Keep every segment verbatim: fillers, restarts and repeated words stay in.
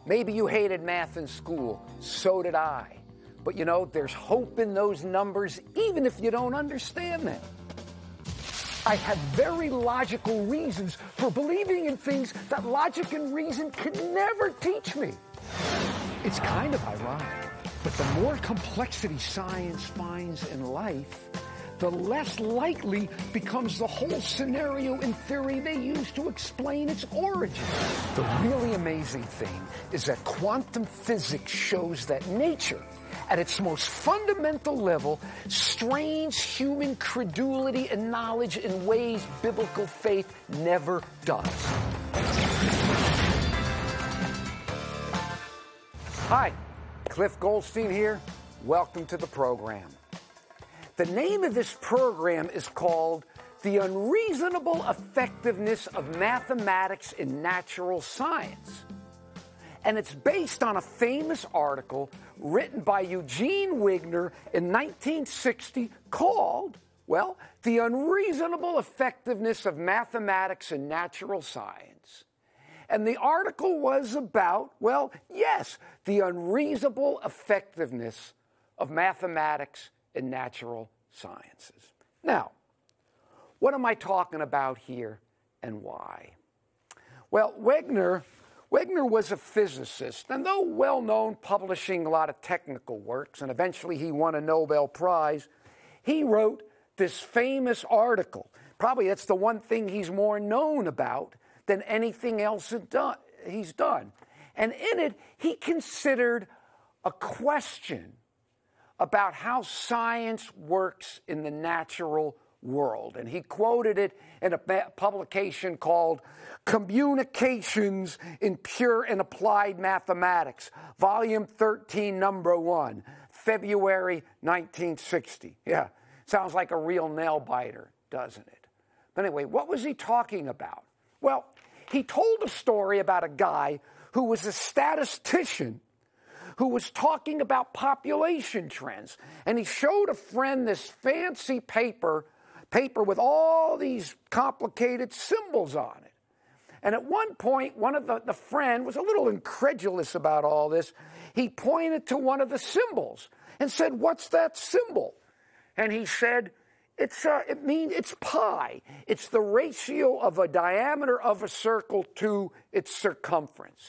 Maybe you hated math in school. So did I. But you know, there's hope in those numbers, even if you don't understand them. I have very logical reasons for believing in things that logic and reason could never teach me. It's kind of ironic, but the more complexity science finds in life, the less likely becomes the whole scenario in theory they use to explain its origin. The really amazing thing is that quantum physics shows that nature, at its most fundamental level, strains human credulity and knowledge in ways biblical faith never does. Hi, Cliff Goldstein here. Welcome to the program. The name of this program is called The Unreasonable Effectiveness of Mathematics in Natural Science. And it's based on a famous article written by Eugene Wigner in nineteen sixty called, well, The Unreasonable Effectiveness of Mathematics in Natural Science. And the article was about, well, yes, the unreasonable effectiveness of mathematics in natural sciences. Now, what am I talking about here and why? Well, Wigner, Wigner was a physicist, and though well-known, publishing a lot of technical works, and eventually he won a Nobel Prize, he wrote this famous article. Probably that's the one thing he's more known about than anything else he's done. And in it, he considered a question about how science works in the natural world. And he quoted it in a publication called Communications in Pure and Applied Mathematics, Volume thirteen, Number one, February nineteen sixty. Yeah, sounds like a real nail-biter, doesn't it? But anyway, what was he talking about? Well, he told a story about a guy who was a statistician who was talking about population trends. And he showed a friend this fancy paper, paper with all these complicated symbols on it. And at one point, one of the, the friend was a little incredulous about all this. He pointed to one of the symbols and said, "What's that symbol?" And he said, It's uh, it means it's pi. It's the ratio of a diameter of a circle to its circumference.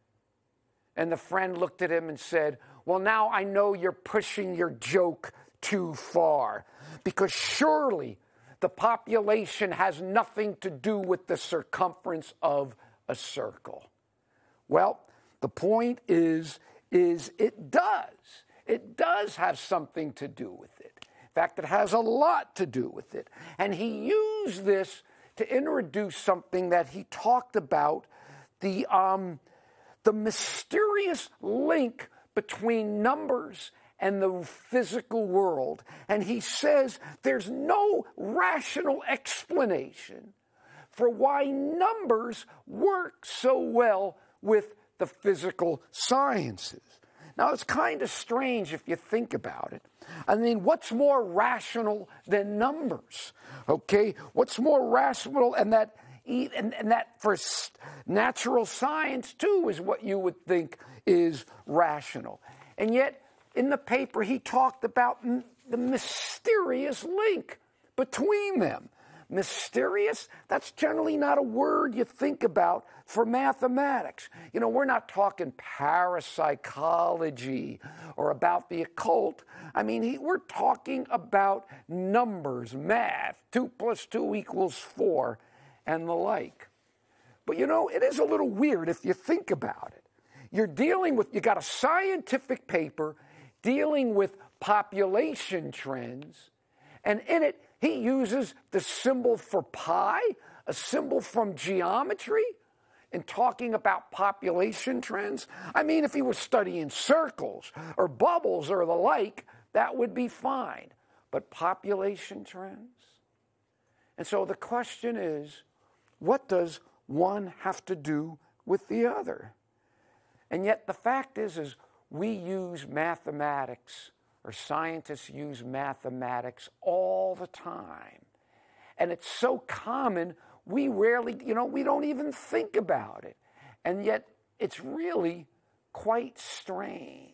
And the friend looked at him and said, "Well, now I know you're pushing your joke too far, because surely the population has nothing to do with the circumference of a circle." Well, the point is, is it does. It does have something to do with it. In fact, it has a lot to do with it. And he used this to introduce something that he talked about, the, um, the mysterious link between numbers and the physical world. And he says there's no rational explanation for why numbers work so well with the physical sciences. Now, it's kind of strange if you think about it. I mean, what's more rational than numbers? Okay? What's more rational, and that, and, and that for natural science, too, is what you would think is rational. And yet, in the paper, he talked about m- the mysterious link between them. Mysterious? That's generally not a word you think about for mathematics. You know, we're not talking parapsychology or about the occult. I mean, he, we're talking about numbers, math, two plus two equals four, and the like. But you know, it is a little weird if you think about it. You're dealing with, you got a scientific paper dealing with population trends, and in it, he uses the symbol for pi, a symbol from geometry, in talking about population trends. I mean, if he was studying circles or bubbles or the like, that would be fine. But population trends? And so the question is, what does one have to do with the other? And yet the fact is, is we use mathematics, or scientists use mathematics all the time. And it's so common, we rarely, you know, we don't even think about it. And yet it's really quite strange.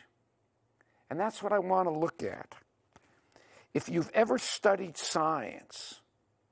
And that's what I want to look at. If you've ever studied science,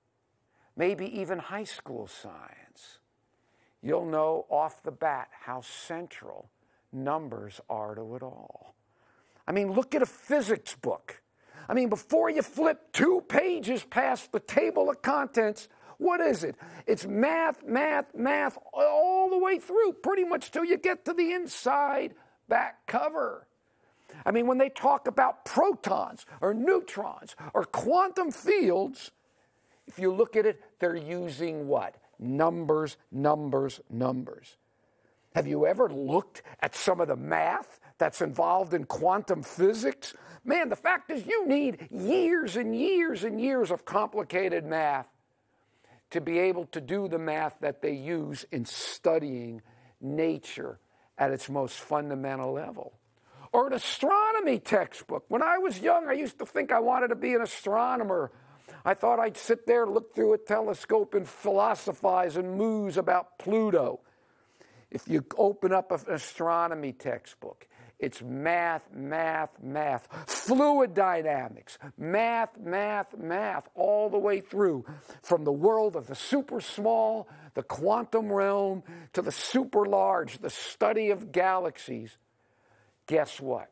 maybe even high school science, you'll know off the bat how central numbers are to it all. I mean, look at a physics book. I mean, before you flip two pages past the table of contents, what is it? It's math, math, math, all the way through, pretty much till you get to the inside back cover. I mean, when they talk about protons or neutrons or quantum fields, if you look at it, they're using what? Numbers, numbers, numbers. Have you ever looked at some of the math that's involved in quantum physics? Man, the fact is you need years and years and years of complicated math to be able to do the math that they use in studying nature at its most fundamental level. Or an astronomy textbook. When I was young, I used to think I wanted to be an astronomer. I thought I'd sit there, look through a telescope, and philosophize and muse about Pluto. If you open up an astronomy textbook, it's math, math, math, fluid dynamics, math, math, math, all the way through, from the world of the super small, the quantum realm, to the super large, the study of galaxies. Guess what?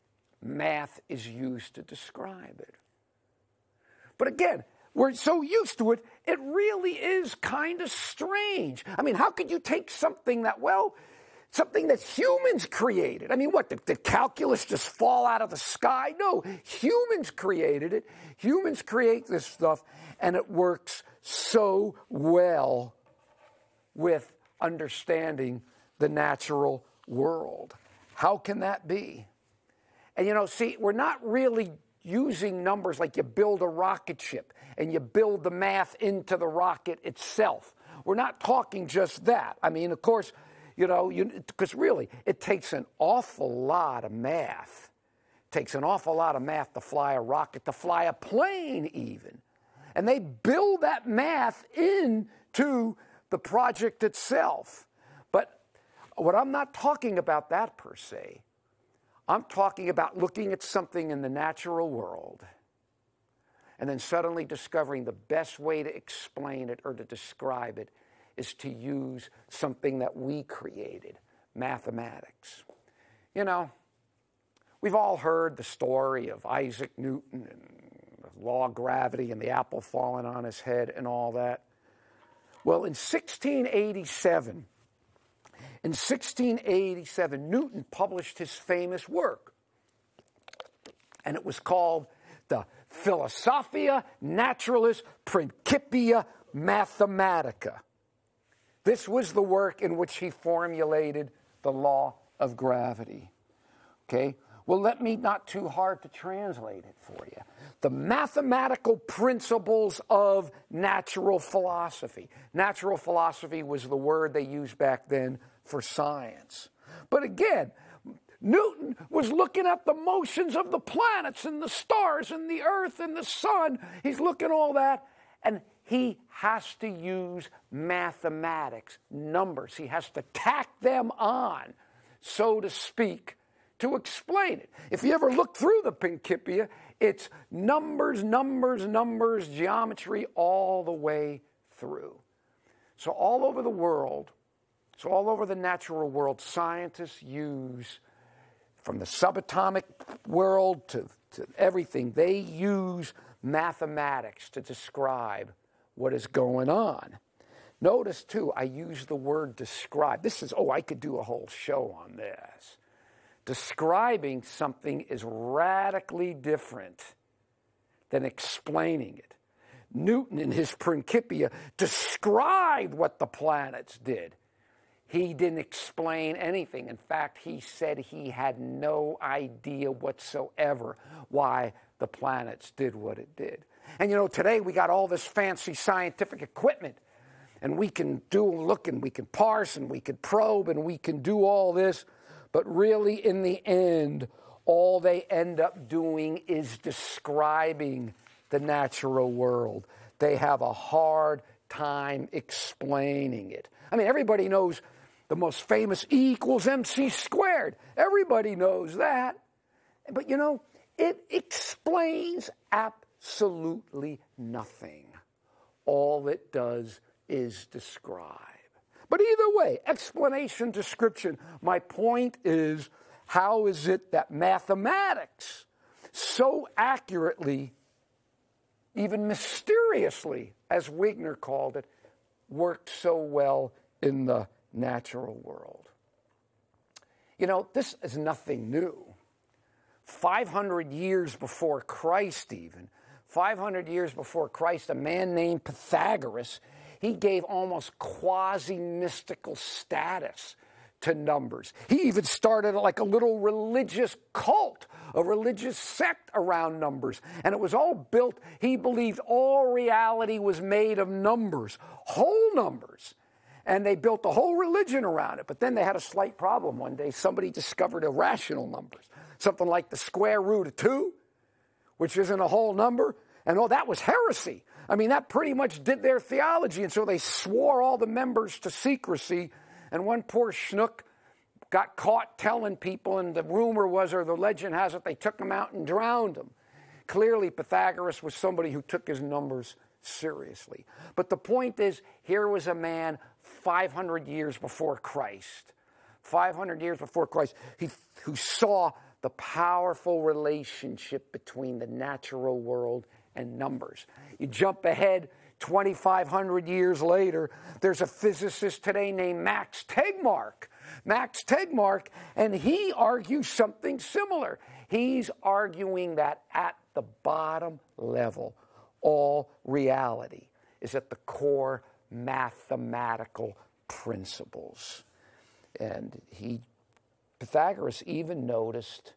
Math is used to describe it. But again, we're so used to it, it really is kind of strange. I mean, how could you take something that, well, something that humans created? I mean, what, did, did calculus just fall out of the sky? No, humans created it. Humans create this stuff, and it works so well with understanding the natural world. How can that be? And you know, see, we're not really using numbers like you build a rocket ship and you build the math into the rocket itself. We're not talking just that. I mean, of course, you know, because really, it takes an awful lot of math. It takes an awful lot of math to fly a rocket, to fly a plane even. And they build that math into the project itself. But what I'm not talking about that per se. I'm talking about looking at something in the natural world and then suddenly discovering the best way to explain it or to describe it is to use something that we created, mathematics. You know, we've all heard the story of Isaac Newton and the law of gravity and the apple falling on his head and all that. Well, in sixteen eighty-seven, In sixteen eighty-seven, Newton published his famous work, and it was called the Philosophia Naturalis Principia Mathematica. This was the work in which he formulated the law of gravity. Okay? Well, let me not too hard to translate it for you. The mathematical principles of natural philosophy. Natural philosophy was the word they used back then for science. But again, Newton was looking at the motions of the planets and the stars and the earth and the sun. He's looking at all that, and he has to use mathematics, numbers. He has to tack them on, so to speak, to explain it. If you ever look through the Principia, it's numbers, numbers, numbers, geometry all the way through. So all over the world, so all over the natural world, scientists use, from the subatomic world to, to everything, they use mathematics to describe what is going on. Notice, too, I use the word describe. This is, oh, I could do a whole show on this. Describing something is radically different than explaining it. Newton, in his Principia, described what the planets did. He didn't explain anything. In fact, he said he had no idea whatsoever why the planets did what it did. And you know, today we got all this fancy scientific equipment, and we can do, look, and we can parse, and we can probe, and we can do all this. But really, in the end, all they end up doing is describing the natural world. They have a hard time explaining it. I mean, everybody knows the most famous E equals mc squared. Everybody knows that. But you know, it explains absolutely nothing. All it does is describe. But either way, explanation, description, my point is, how is it that mathematics so accurately, even mysteriously, as Wigner called it, worked so well in the natural world? You know, this is nothing new. five hundred years before Christ even, five hundred years before Christ, a man named Pythagoras, he gave almost quasi-mystical status to numbers. He even started like a little religious cult, a religious sect around numbers. And it was all built, he believed all reality was made of numbers, whole numbers. And they built a whole religion around it. But then they had a slight problem one day. Somebody discovered irrational numbers, something like the square root of two, which isn't a whole number. And oh, that was heresy. I mean, that pretty much did their theology. And so they swore all the members to secrecy. And one poor schnook got caught telling people, and the rumor was, or the legend has it, they took him out and drowned him. Clearly, Pythagoras was somebody who took his numbers seriously. But the point is, here was a man five hundred years before Christ, five hundred years before Christ, he, who saw the powerful relationship between the natural world and numbers. You jump ahead twenty-five hundred years later, there's a physicist today named Max Tegmark. Max Tegmark, and he argues something similar. He's arguing that at the bottom level, all reality is at the core mathematical principles. And he, Pythagoras even noticed,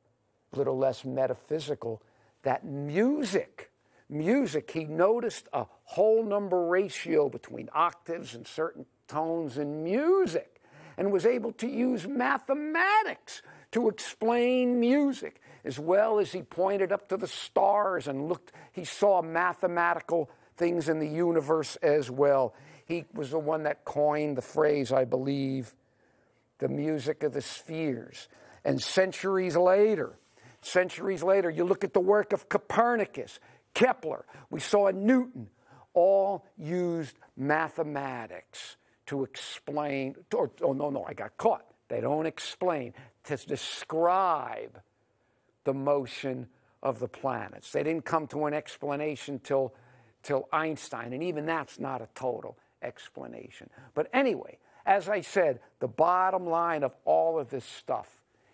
a little less metaphysical, that music, music, he noticed a whole number ratio between octaves and certain tones in music, and was able to use mathematics to explain music, as well as he pointed up to the stars and looked, he saw mathematical things in the universe as well. He was the one that coined the phrase, I believe, the music of the spheres. And centuries later, centuries later, you look at the work of Copernicus, Kepler, we saw Newton, all used mathematics to explain, or, oh, no, no, I got caught. They don't explain, to describe the motion of the planets. They didn't come to an explanation till, till Einstein, and even that's not a total explanation. But anyway, as I said, the bottom line of all of this stuff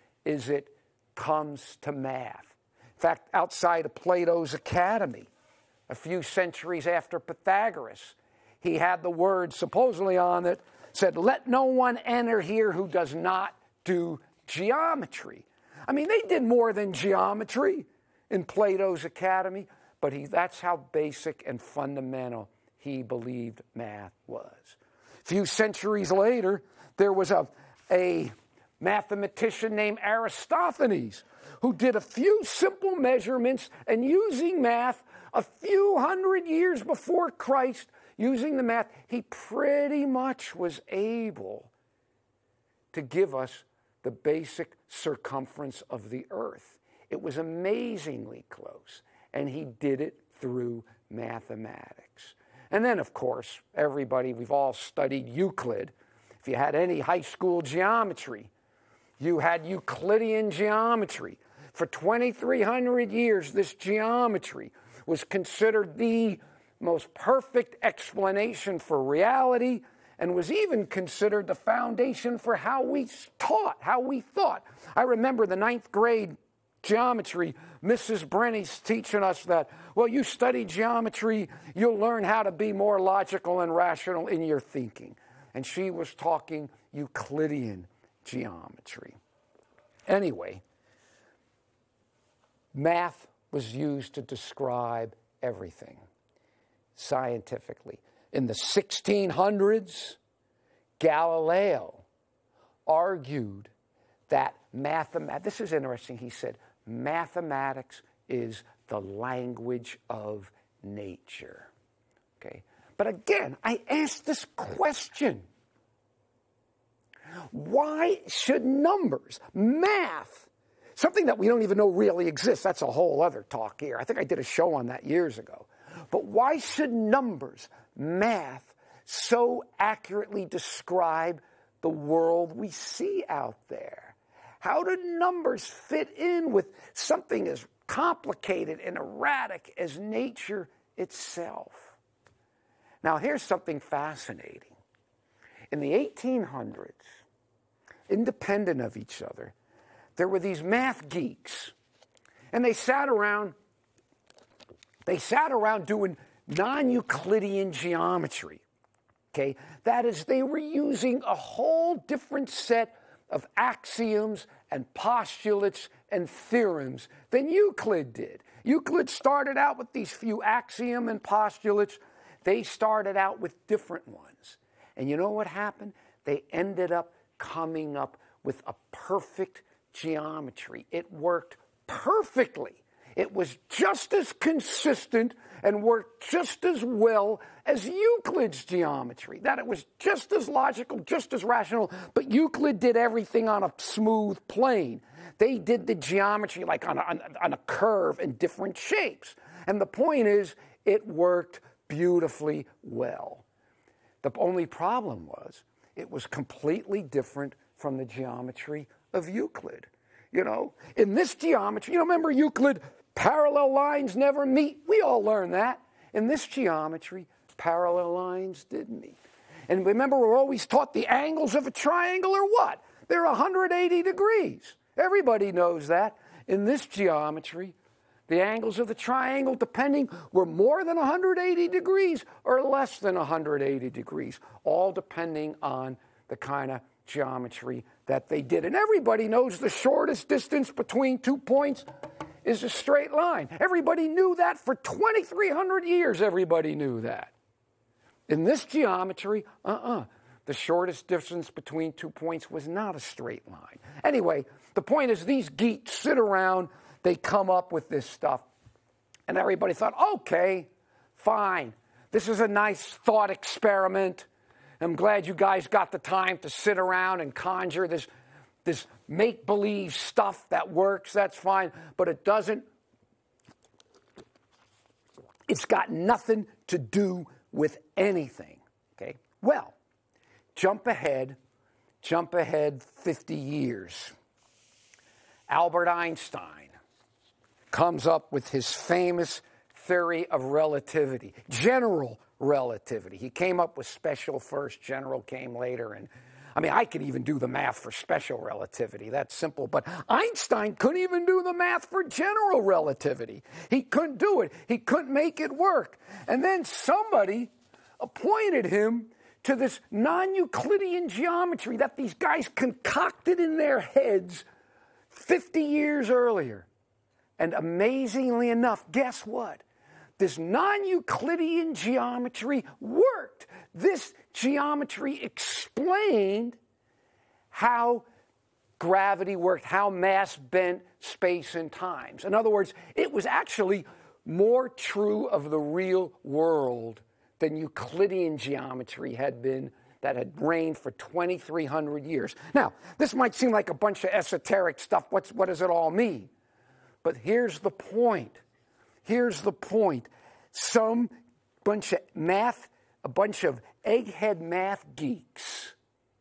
is it comes to math. In fact, outside of Plato's Academy, a few centuries after Pythagoras, he had the words supposedly on it, said, "Let no one enter here who does not do geometry." I mean, they did more than geometry in Plato's Academy, but he, that's how basic and fundamental he believed math was. A few centuries later, there was a, a mathematician named Aristophanes who did a few simple measurements, and using math a few hundred years before Christ, using the math, he pretty much was able to give us the basic circumference of the earth. It was amazingly close, and he did it through mathematics. And then, of course, everybody, we've all studied Euclid. If you had any high school geometry, you had Euclidean geometry. For twenty-three hundred years, this geometry was considered the most perfect explanation for reality, and was even considered the foundation for how we taught, how we thought. I remember the ninth grade geometry, Missus Brenny's teaching us that, well, you study geometry, you'll learn how to be more logical and rational in your thinking. And she was talking Euclidean geometry. Anyway, math was used to describe everything scientifically. In the sixteen hundreds, Galileo argued that mathematics, this is interesting, he said, mathematics is the language of nature. Okay? But again, I asked this question. Why should numbers, math, something that we don't even know really exists, that's a whole other talk here. I think I did a show on that years ago. But why should numbers, math, so accurately describe the world we see out there? How do numbers fit in with something as complicated and erratic as nature itself? Now, here's something fascinating. In the eighteen hundreds, independent of each other, there were these math geeks, and they sat around, they sat around doing non-Euclidean geometry. Okay, that is, they were using a whole different set of axioms and postulates and theorems than Euclid did. Euclid started out with these few axioms and postulates. They started out with different ones. And you know what happened? They ended up coming up with a perfect geometry. It worked perfectly. It was just as consistent and worked just as well as Euclid's geometry. That it was just as logical, just as rational, but Euclid did everything on a smooth plane. They did the geometry like on a, on, on a curve in different shapes. And the point is, it worked beautifully well. The only problem was, it was completely different from the geometry of Euclid. You know, in this geometry, you know, remember Euclid, parallel lines never meet. We all learned that. In this geometry, parallel lines did meet. And remember, we're always taught the angles of a triangle are what? They're one hundred eighty degrees. Everybody knows that. In this geometry, the angles of the triangle, depending, were more than one hundred eighty degrees or less than one hundred eighty degrees, all depending on the kind of geometry that they did. And everybody knows the shortest distance between two points is a straight line. Everybody knew that for twenty-three hundred years. Everybody knew that. In this geometry, uh-uh. The shortest distance between two points was not a straight line. Anyway, the point is these geeks sit around, they come up with this stuff, and everybody thought, okay, fine. This is a nice thought experiment. I'm glad you guys got the time to sit around and conjure this this make-believe stuff that works. That's fine, but it doesn't, it's got nothing to do with anything, okay? Well, jump ahead, jump ahead fifty years. Albert Einstein comes up with his famous theory of relativity, general relativity. He came up with special first, general came later, and I mean, I could even do the math for special relativity. That's simple. But Einstein couldn't even do the math for general relativity. He couldn't do it. He couldn't make it work. And then somebody appointed him to this non-Euclidean geometry that these guys concocted in their heads fifty years earlier. And amazingly enough, guess what? This non-Euclidean geometry worked. This geometry explained how gravity worked, how mass bent space and times. In other words, it was actually more true of the real world than Euclidean geometry had been that had reigned for twenty-three hundred years. Now, this might seem like a bunch of esoteric stuff. What's, what does it all mean? But here's the point. Here's the point. Some bunch of math, a bunch of egghead math geeks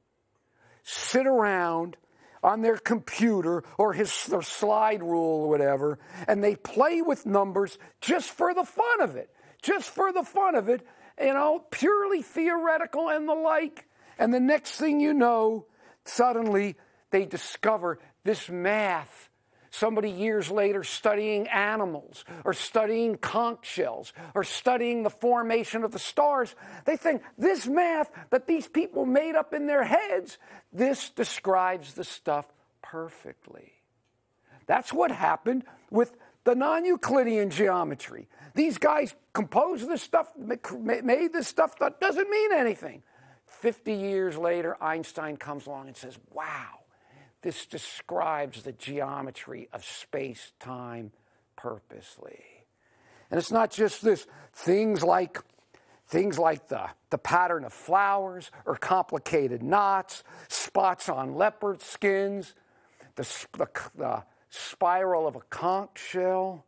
sit around on their computer or his their slide rule or whatever, and they play with numbers just for the fun of it. Just for the fun of it, you know, purely theoretical and the like. And the next thing you know, suddenly they discover this math. Somebody years later studying animals or studying conch shells or studying the formation of the stars, they think this math that these people made up in their heads, this describes the stuff perfectly. That's what happened with the non-Euclidean geometry. These guys composed this stuff, made this stuff that doesn't mean anything. Fifty years later, Einstein comes along and says, wow, this describes the geometry of space-time purposely. And it's not just this. Things like things like the, the pattern of flowers or complicated knots, spots on leopard skins, the, the, the spiral of a conch shell.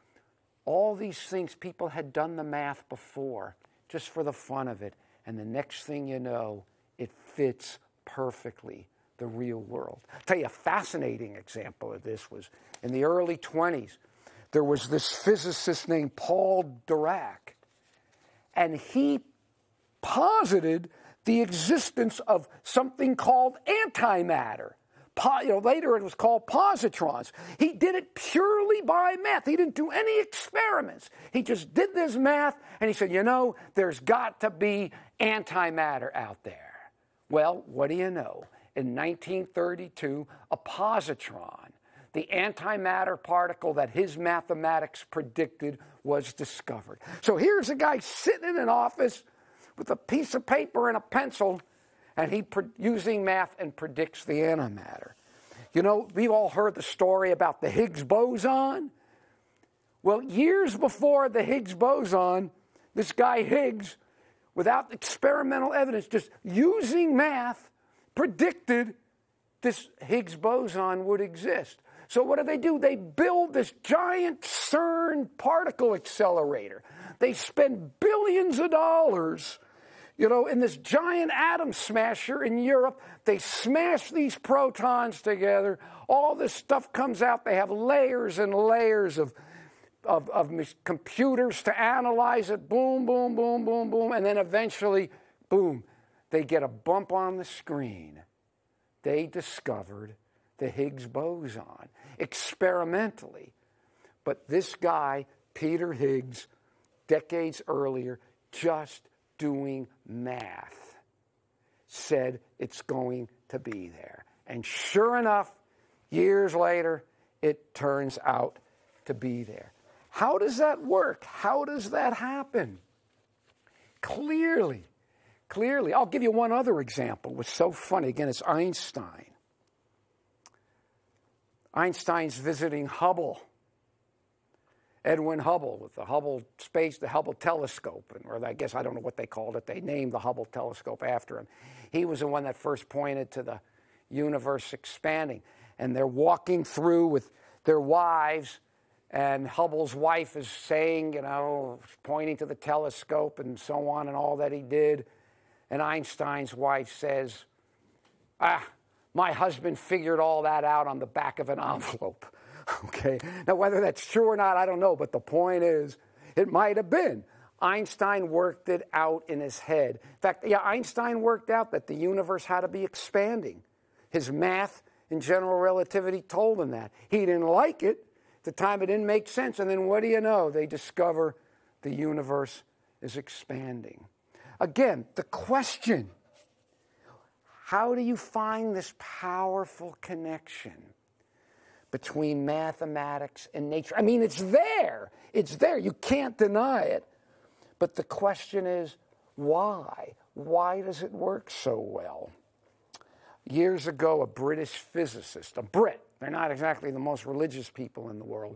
All these things, people had done the math before, just for the fun of it. And the next thing you know, it fits perfectly the real world. I'll tell you a fascinating example of this was in the early twenties. There was this physicist named Paul Dirac, and he posited the existence of something called antimatter. Po, you know, later it was called positrons. He did it purely by math. He didn't do any experiments. He just did this math, and he said, you know, there's got to be antimatter out there. Well, what do you know? In nineteen thirty-two, a positron, the antimatter particle that his mathematics predicted, was discovered. So here's a guy sitting in an office with a piece of paper and a pencil, and he, using math, and predicts the antimatter. You know, we've all heard the story about the Higgs boson. Well, years before the Higgs boson, this guy Higgs, without experimental evidence, just using math, predicted this Higgs boson would exist. So what do they do? They build this giant CERN particle accelerator. They spend billions of dollars, you know, in this giant atom smasher in Europe. They smash these protons together. All this stuff comes out. They have layers and layers of, of, of computers to analyze it. Boom, boom, boom, boom, boom. And then eventually, boom, they get a bump on the screen. They discovered the Higgs boson experimentally. But this guy, Peter Higgs, decades earlier, just doing math, said it's going to be there. And sure enough, years later, it turns out to be there. How does that work? How does that happen? Clearly, clearly. I'll give you one other example. It was so funny. Again, it's Einstein. Einstein's visiting Hubble. Edwin Hubble with the Hubble space, the Hubble telescope, and or I guess I don't know what they called it. They named the Hubble telescope after him. He was the one that first pointed to the universe expanding. And they're walking through with their wives, and Hubble's wife is saying, you know, pointing to the telescope and so on and all that he did. And Einstein's wife says, ah, my husband figured all that out on the back of an envelope. Okay. Now, whether that's true or not, I don't know. But the point is, it might have been. Einstein worked it out in his head. In fact, yeah, Einstein worked out that the universe had to be expanding. His math in general relativity told him that. He didn't like it. At the time, it didn't make sense. And then what do you know? They discover the universe is expanding. Again, the question, how do you find this powerful connection between mathematics and nature? I mean, it's there. It's there. You can't deny it. But the question is, why? Why does it work so well? Years ago, a British physicist, a Brit, they're not exactly the most religious people in the world,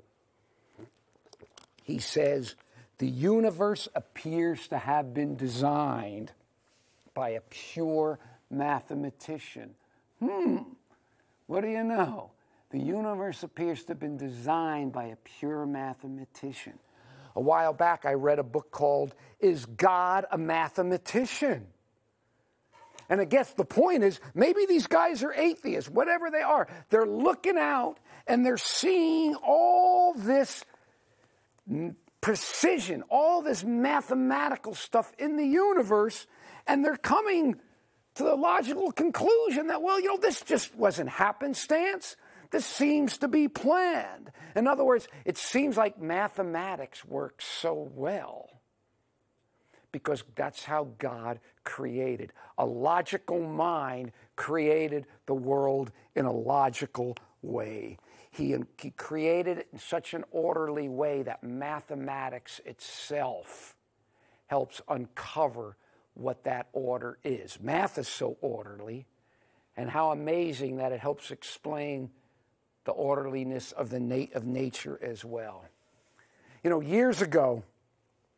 he says, the universe appears to have been designed by a pure mathematician. Hmm, what do you know? The universe appears to have been designed by a pure mathematician. A while back, I read a book called Is God a Mathematician? And I guess the point is, maybe these guys are atheists, whatever they are. They're looking out and they're seeing all this precision, all this mathematical stuff in the universe, and they're coming to the logical conclusion that, well, you know, this just wasn't happenstance. This seems to be planned. In other words, it seems like mathematics works so well because that's how God created. A logical mind created the world in a logical way. He, he created it in such an orderly way that mathematics itself helps uncover what that order is. Math is so orderly, and how amazing that it helps explain the orderliness of the nat- of nature as well. You know, years ago,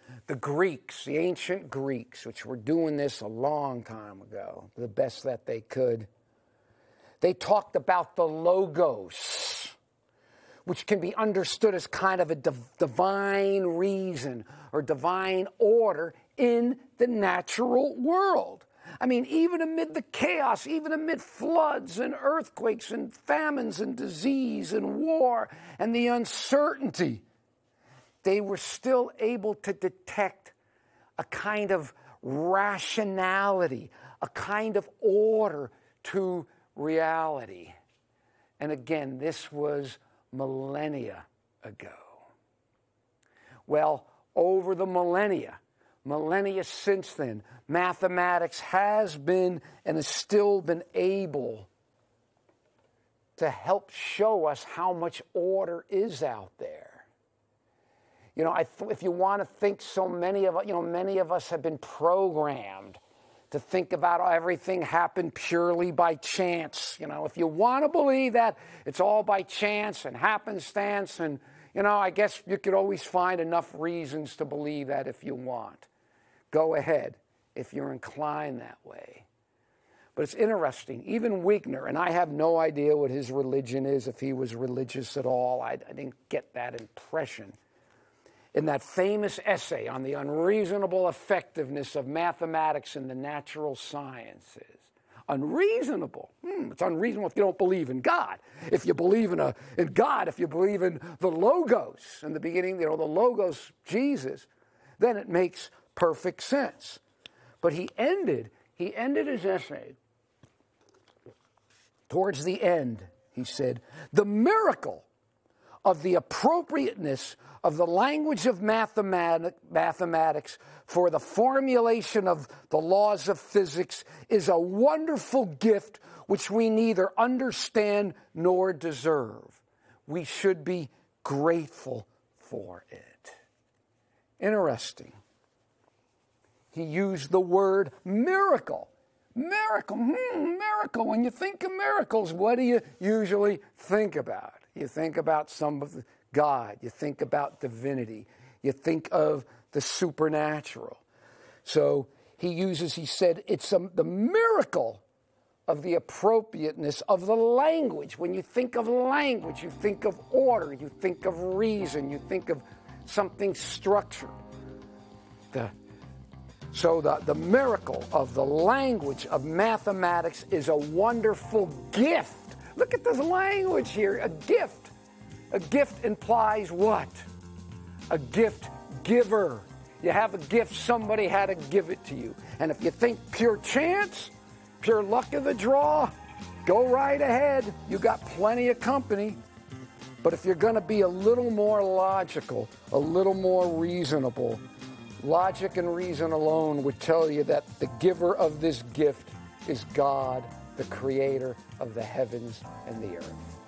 The Greeks, the ancient Greeks, which were doing this a long time ago, the best that they could, they talked about the logos, which can be understood as kind of a div- divine reason or divine order in the natural world. I mean, even amid the chaos, even amid floods and earthquakes and famines and disease and war and the uncertainty, they were still able to detect a kind of rationality, a kind of order to reality. And again, this was millennia ago. Well, over the millennia, millennia since then, mathematics has been and has still been able to help show us how much order is out there. You know, I th- if you want to think, so many of you know many of us have been programmed to think about everything happened purely by chance. You know, if you want to believe that it's all by chance and happenstance, and you know, I guess you could always find enough reasons to believe that if you want. Go ahead if you're inclined that way. But it's interesting, even Wigner, and I have no idea what his religion is, if he was religious at all. I, I didn't get that impression. In that famous essay on the unreasonable effectiveness of mathematics and the natural sciences. Unreasonable. Hmm, it's unreasonable if you don't believe in God. If you believe in a in God, if you believe in the Logos, in the beginning, you know, the Logos, Jesus, then it makes perfect sense. But he ended, he ended his essay. Towards the end, he said, the miracle of the appropriateness of the language of mathematic, mathematics for the formulation of the laws of physics is a wonderful gift which we neither understand nor deserve. We should be grateful for it. Interesting. He used the word miracle. Miracle, hmm, miracle. When you think of miracles, what do you usually think about? You think about some of the God. You think about divinity. You think of the supernatural. So he uses, he said, it's a, the miracle of the appropriateness of the language. When you think of language, you think of order, you think of reason, you think of something structured. The So the, the miracle of the language of mathematics is a wonderful gift. Look at this language here, a gift. A gift implies what? A gift giver. You have a gift, somebody had to give it to you. And if you think pure chance, pure luck of the draw, go right ahead. You got plenty of company. But if you're going to be a little more logical, a little more reasonable, logic and reason alone would tell you that the giver of this gift is God, the creator of the heavens and the earth.